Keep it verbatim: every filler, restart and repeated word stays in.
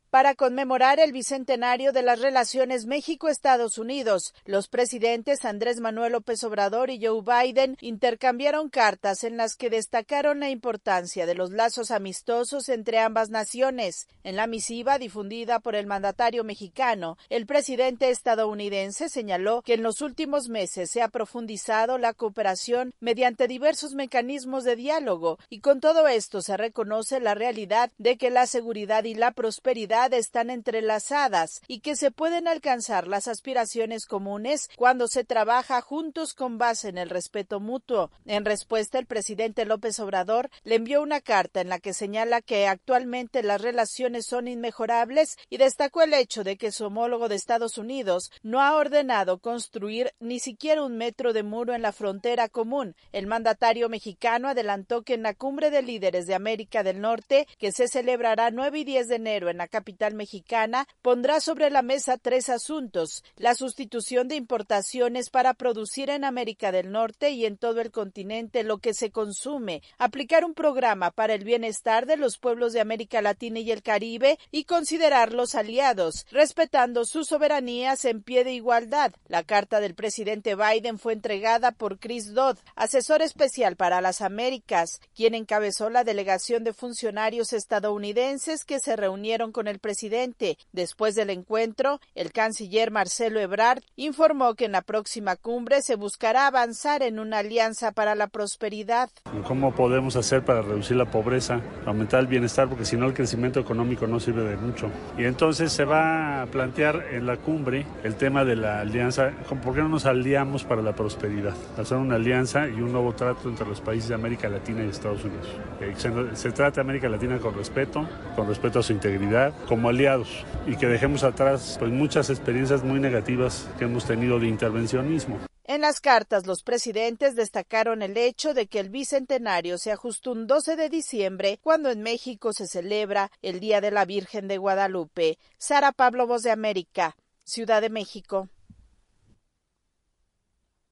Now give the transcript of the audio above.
para conmemorar el bicentenario de las relaciones México-Estados Unidos. Los presidentes Andrés Manuel López Obrador y Joe Biden intercambiaron cartas en las que destacaron la importancia de los lazos amistosos entre ambas naciones. En la misiva difundida por el mandatario mexicano, el presidente estadounidense señaló que en los últimos meses se ha profundizado la cooperación mediante diversos mecanismos de diálogo, y con todo esto se reconoce la realidad de que la seguridad y la prosperidad están entrelazadas y que se pueden alcanzar las aspiraciones comunes cuando se trabaja juntos con base en el respeto mutuo. En respuesta, el presidente López Obrador le envió una carta en la que señala que actualmente las relaciones son inmejorables y destacó el hecho de que su homólogo de Estados Unidos no ha ordenado construir ni siquiera un metro de muro en la frontera común. El mandatario mexicano adelantó que en la cumbre de líderes de América del Norte, que se celebrará nueve y diez de enero en la capital mexicana, pondrá sobre la mesa tres asuntos: la sustitución de importaciones para producir en América del Norte y en todo el continente lo que se consume, aplicar un programa para el bienestar de los pueblos de América Latina y el Caribe y considerarlos aliados, respetando sus soberanías en pie de igualdad. La carta del presidente Biden fue entregada por Chris Dodd, asesor especial para las Américas, quien encabezó la delegación de funcionarios estadounidenses que se reunieron con el presidente. Después del encuentro, el canciller Marcelo Ebrard informó que en la próxima cumbre se buscará avanzar en una alianza para la prosperidad. ¿Cómo podemos hacer para reducir la pobreza, aumentar el bienestar? Porque si no, el crecimiento económico no sirve de mucho. Y entonces se va a plantear en la cumbre el tema de la alianza. ¿Por qué no nos aliamos para la prosperidad? Hacer una alianza y un nuevo trato entre los países de América Latina y Estados Unidos. Se, se trata de América Latina con respeto, con respeto a su integridad, como aliados, y que dejemos atrás pues muchas experiencias muy negativas que hemos tenido de intervencionismo. En las cartas, los presidentes destacaron el hecho de que el bicentenario se ajustó un doce de diciembre, cuando en México se celebra el Día de la Virgen de Guadalupe. Sara Pablo, Voz de América, Ciudad de México.